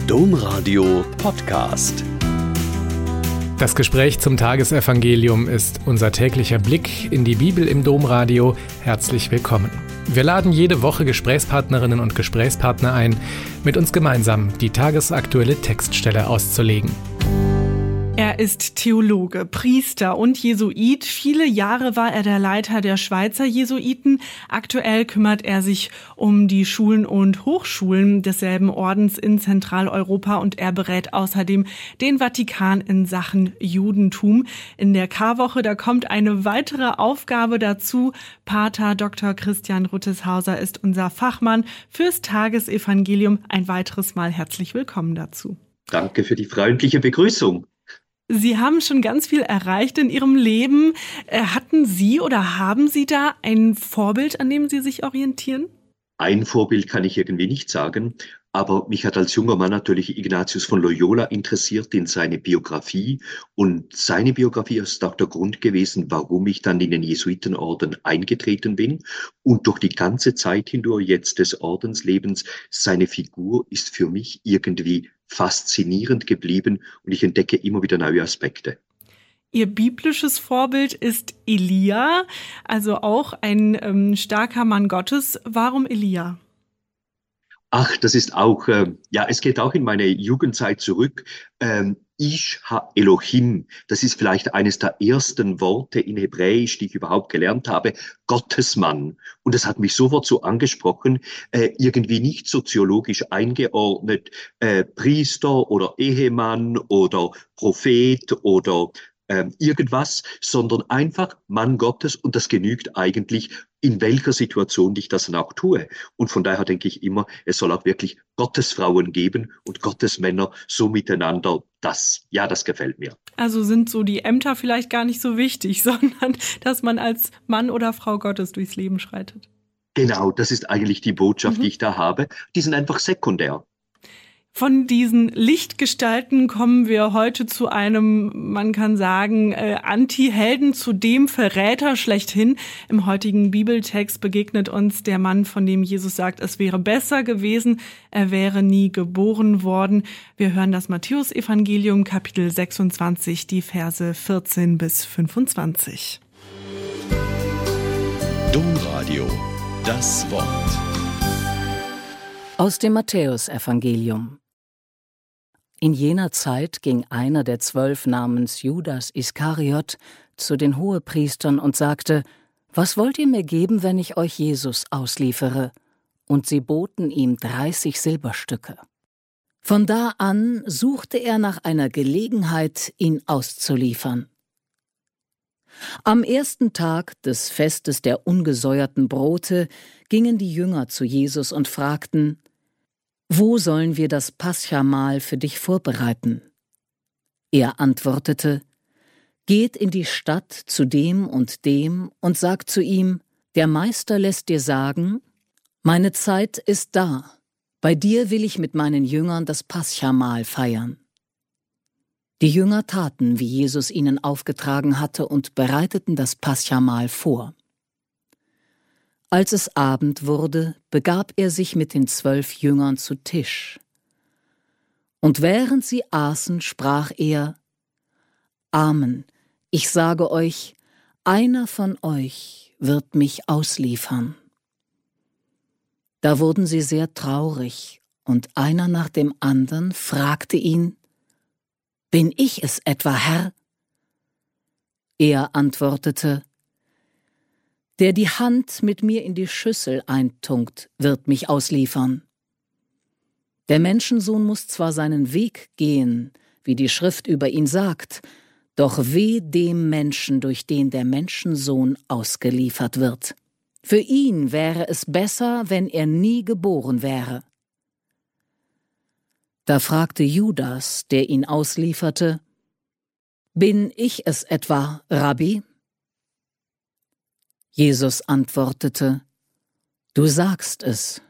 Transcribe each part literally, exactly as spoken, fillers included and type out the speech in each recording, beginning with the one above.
Domradio Podcast. Das Gespräch zum Tagesevangelium ist unser täglicher Blick in die Bibel im Domradio. Herzlich willkommen. Wir laden jede Woche Gesprächspartnerinnen und Gesprächspartner ein, mit uns gemeinsam die tagesaktuelle Textstelle auszulegen. Er ist Theologe, Priester und Jesuit. Viele Jahre war er der Leiter der Schweizer Jesuiten. Aktuell kümmert er sich um die Schulen und Hochschulen desselben Ordens in Zentraleuropa und er berät außerdem den Vatikan in Sachen Judentum. In der Karwoche, da kommt eine weitere Aufgabe dazu. Pater Doktor Christian Rutteshauser ist unser Fachmann fürs Tagesevangelium. Ein weiteres Mal herzlich willkommen dazu. Danke für die freundliche Begrüßung. Sie haben schon ganz viel erreicht in Ihrem Leben. Hatten Sie oder haben Sie da ein Vorbild, an dem Sie sich orientieren? Ein Vorbild kann ich irgendwie nicht sagen, aber mich hat als junger Mann natürlich Ignatius von Loyola interessiert in seine Biografie. Und seine Biografie ist auch der Grund gewesen, warum ich dann in den Jesuitenorden eingetreten bin. Und durch die ganze Zeit hindurch jetzt des Ordenslebens, seine Figur ist für mich irgendwie faszinierend geblieben und ich entdecke immer wieder neue Aspekte. Ihr biblisches Vorbild ist Elia, also auch ein ähm, starker Mann Gottes. Warum Elia? Ach, das ist auch, äh, ja, es geht auch in meine Jugendzeit zurück. Ähm, Ich ha Elohim, das ist vielleicht eines der ersten Worte in Hebräisch, die ich überhaupt gelernt habe, Gottesmann. Und das hat mich sofort so angesprochen, äh, irgendwie nicht soziologisch eingeordnet, äh, Priester oder Ehemann oder Prophet oder ähm, irgendwas, sondern einfach Mann Gottes und das genügt eigentlich, in welcher Situation ich das dann auch tue. Und von daher denke ich immer, es soll auch wirklich Gottesfrauen geben und Gottesmänner so miteinander. Das, ja, das gefällt mir. Also sind so die Ämter vielleicht gar nicht so wichtig, sondern dass man als Mann oder Frau Gottes durchs Leben schreitet. Genau, das ist eigentlich die Botschaft, Mhm. die ich da habe. Die sind einfach sekundär. Von diesen Lichtgestalten kommen wir heute zu einem, man kann sagen, äh, Anti-Helden, zu dem Verräter schlechthin. Im heutigen Bibeltext begegnet uns der Mann, von dem Jesus sagt, es wäre besser gewesen, er wäre nie geboren worden. Wir hören das Matthäusevangelium, Kapitel sechsundzwanzig, die Verse vierzehn bis fünfundzwanzig. Domradio, das Wort. Aus dem Matthäusevangelium. In jener Zeit ging einer der zwölf namens Judas Iskariot zu den Hohepriestern und sagte: Was wollt ihr mir geben, wenn ich euch Jesus ausliefere? Und sie boten ihm dreißig Silberstücke. Von da an suchte er nach einer Gelegenheit, ihn auszuliefern. Am ersten Tag des Festes der ungesäuerten Brote gingen die Jünger zu Jesus und fragten: Wo sollen wir das Paschamahl für dich vorbereiten? Er antwortete: Geht in die Stadt zu dem und dem und sagt zu ihm: Der Meister lässt dir sagen, meine Zeit ist da, bei dir will ich mit meinen Jüngern das Paschamahl feiern. Die Jünger taten, wie Jesus ihnen aufgetragen hatte, und bereiteten das Paschamahl vor. Als es Abend wurde, begab er sich mit den zwölf Jüngern zu Tisch. Und während sie aßen, sprach er: Amen, ich sage euch, einer von euch wird mich ausliefern. Da wurden sie sehr traurig, und einer nach dem anderen fragte ihn: Bin ich es etwa, Herr? Er antwortete: Der die Hand mit mir in die Schüssel eintunkt, wird mich ausliefern. Der Menschensohn muss zwar seinen Weg gehen, wie die Schrift über ihn sagt, doch weh dem Menschen, durch den der Menschensohn ausgeliefert wird. Für ihn wäre es besser, wenn er nie geboren wäre. Da fragte Judas, der ihn auslieferte: Bin ich es etwa, Rabbi? Jesus antwortete: Du sagst es.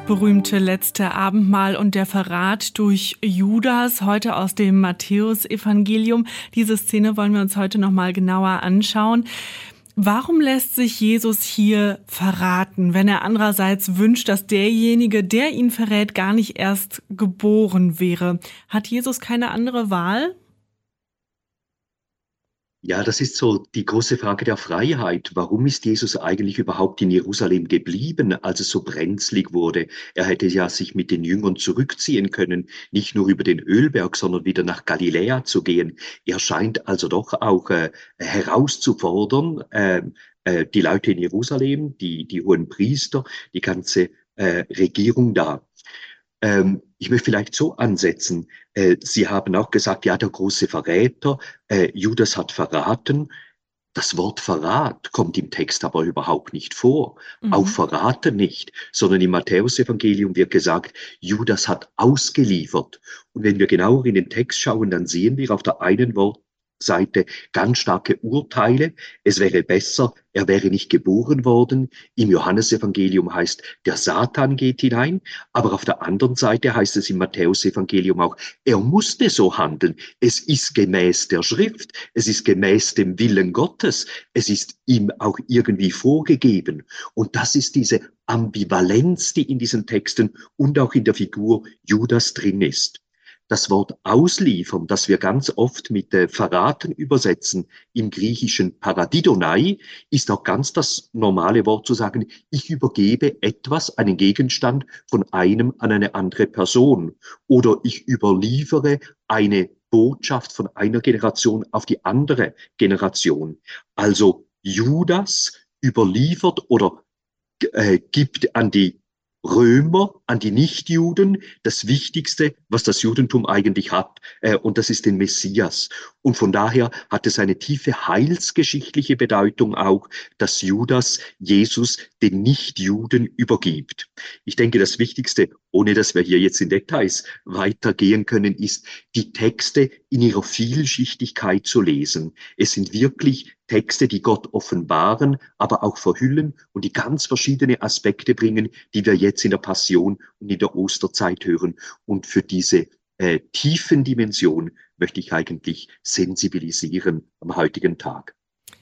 berühmte letzte Abendmahl und der Verrat durch Judas, heute aus dem Matthäusevangelium. Diese Szene wollen wir uns heute noch mal genauer anschauen. Warum lässt sich Jesus hier verraten, wenn er andererseits wünscht, dass derjenige, der ihn verrät, gar nicht erst geboren wäre? Hat Jesus keine andere Wahl? Ja, das ist so die große Frage der Freiheit. Warum ist Jesus eigentlich überhaupt in Jerusalem geblieben, als es so brenzlig wurde? Er hätte ja sich mit den Jüngern zurückziehen können, nicht nur über den Ölberg, sondern wieder nach Galiläa zu gehen. Er scheint also doch auch äh, herauszufordern, äh, äh, die Leute in Jerusalem, die, die hohen Priester, die ganze äh, Regierung da. Ähm, ich möchte vielleicht so ansetzen. Äh, Sie haben auch gesagt, ja, der große Verräter, äh, Judas hat verraten. Das Wort Verrat kommt im Text aber überhaupt nicht vor. Mhm. Auch verraten nicht, sondern im Matthäusevangelium wird gesagt, Judas hat ausgeliefert. Und wenn wir genauer in den Text schauen, dann sehen wir auf der einen Wort Seite ganz starke Urteile. Es wäre besser, er wäre nicht geboren worden. Im Johannesevangelium heißt, der Satan geht hinein. Aber auf der anderen Seite heißt es im Matthäusevangelium auch, er musste so handeln. Es ist gemäß der Schrift. Es ist gemäß dem Willen Gottes. Es ist ihm auch irgendwie vorgegeben. Und das ist diese Ambivalenz, die in diesen Texten und auch in der Figur Judas drin ist. Das Wort ausliefern, das wir ganz oft mit äh, verraten übersetzen, im Griechischen Paradidonai, ist auch ganz das normale Wort zu sagen, ich übergebe etwas, einen Gegenstand von einem an eine andere Person. Oder ich überliefere eine Botschaft von einer Generation auf die andere Generation. Also Judas überliefert oder äh, gibt an die Römer, an die Nichtjuden, das Wichtigste, was das Judentum eigentlich hat, äh, und das ist den Messias. Und von daher hat es eine tiefe heilsgeschichtliche Bedeutung auch, dass Judas Jesus den Nichtjuden übergibt. Ich denke, das Wichtigste, ohne dass wir hier jetzt in Details weitergehen können, ist, die Texte in ihrer Vielschichtigkeit zu lesen. Es sind wirklich Texte, die Gott offenbaren, aber auch verhüllen und die ganz verschiedene Aspekte bringen, die wir jetzt in der Passion und in der Osterzeit hören. Und für diese äh, tiefen Dimension möchte ich eigentlich sensibilisieren am heutigen Tag.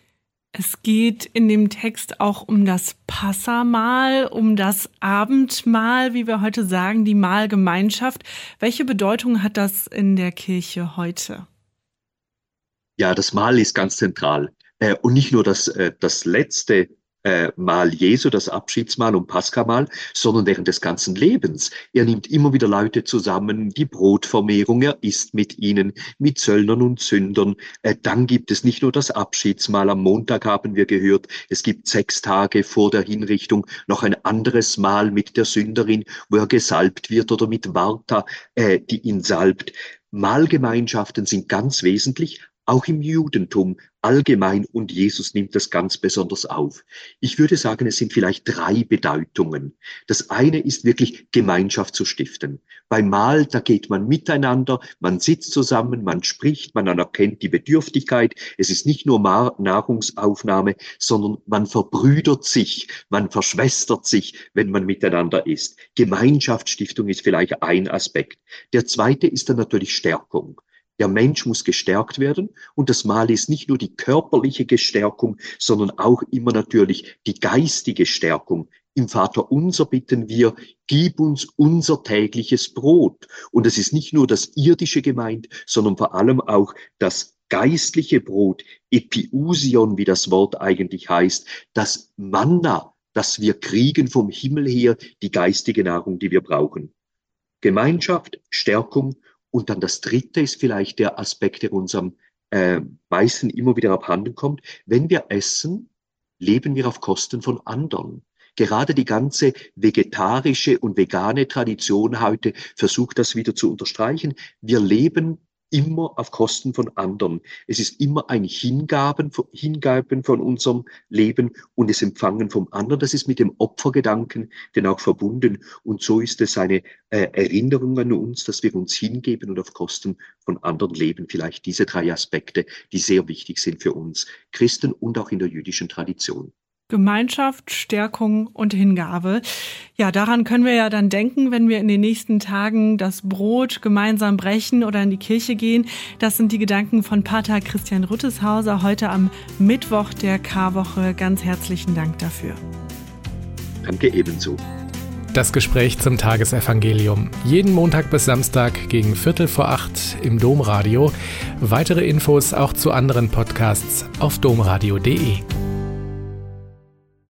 Es geht in dem Text auch um das Passamahl, um das Abendmahl, wie wir heute sagen, die Mahlgemeinschaft. Welche Bedeutung hat das in der Kirche heute? Ja, das Mahl ist ganz zentral. Äh, und nicht nur das, äh, das letzte äh, Mahl Jesu, das Abschiedsmahl und Paschamahl, sondern während des ganzen Lebens. Er nimmt immer wieder Leute zusammen, die Brotvermehrung, er isst mit ihnen, mit Zöllnern und Sündern. Äh, dann gibt es nicht nur das Abschiedsmahl, am Montag haben wir gehört, es gibt sechs Tage vor der Hinrichtung noch ein anderes Mahl mit der Sünderin, wo er gesalbt wird, oder mit Martha, äh, die ihn salbt. Mahlgemeinschaften sind ganz wesentlich, auch im Judentum allgemein, und Jesus nimmt das ganz besonders auf. Ich würde sagen, es sind vielleicht drei Bedeutungen. Das eine ist wirklich, Gemeinschaft zu stiften. Beim Mahl, da geht man miteinander, man sitzt zusammen, man spricht, man anerkennt die Bedürftigkeit. Es ist nicht nur Nahrungsaufnahme, sondern man verbrüdert sich, man verschwestert sich, wenn man miteinander isst. Gemeinschaftsstiftung ist vielleicht ein Aspekt. Der zweite ist dann natürlich Stärkung. Der Mensch muss gestärkt werden, und das Mahl ist nicht nur die körperliche Gestärkung, sondern auch immer natürlich die geistige Stärkung. Im Vaterunser bitten wir, gib uns unser tägliches Brot. Und es ist nicht nur das irdische gemeint, sondern vor allem auch das geistliche Brot, Epiousion, wie das Wort eigentlich heißt, das Manna, das wir kriegen vom Himmel her, die geistige Nahrung, die wir brauchen. Gemeinschaft, Stärkung. Und dann das dritte ist vielleicht der Aspekt, der unserem äh, meisten immer wieder abhanden kommt. Wenn wir essen, leben wir auf Kosten von anderen. Gerade die ganze vegetarische und vegane Tradition heute versucht das wieder zu unterstreichen. Wir leben immer auf Kosten von anderen. Es ist immer ein Hingaben, Hingaben von unserem Leben und das Empfangen vom anderen. Das ist mit dem Opfergedanken denn auch verbunden. Und so ist es eine äh, Erinnerung an uns, dass wir uns hingeben und auf Kosten von anderen leben. Vielleicht diese drei Aspekte, die sehr wichtig sind für uns Christen und auch in der jüdischen Tradition. Gemeinschaft, Stärkung und Hingabe. Ja, daran können wir ja dann denken, wenn wir in den nächsten Tagen das Brot gemeinsam brechen oder in die Kirche gehen. Das sind die Gedanken von Pater Christian Rütteshauser heute am Mittwoch der Karwoche. Ganz herzlichen Dank dafür. Danke ebenso. Das Gespräch zum Tagesevangelium. Jeden Montag bis Samstag gegen Viertel vor acht im Domradio. Weitere Infos auch zu anderen Podcasts auf domradio punkt de.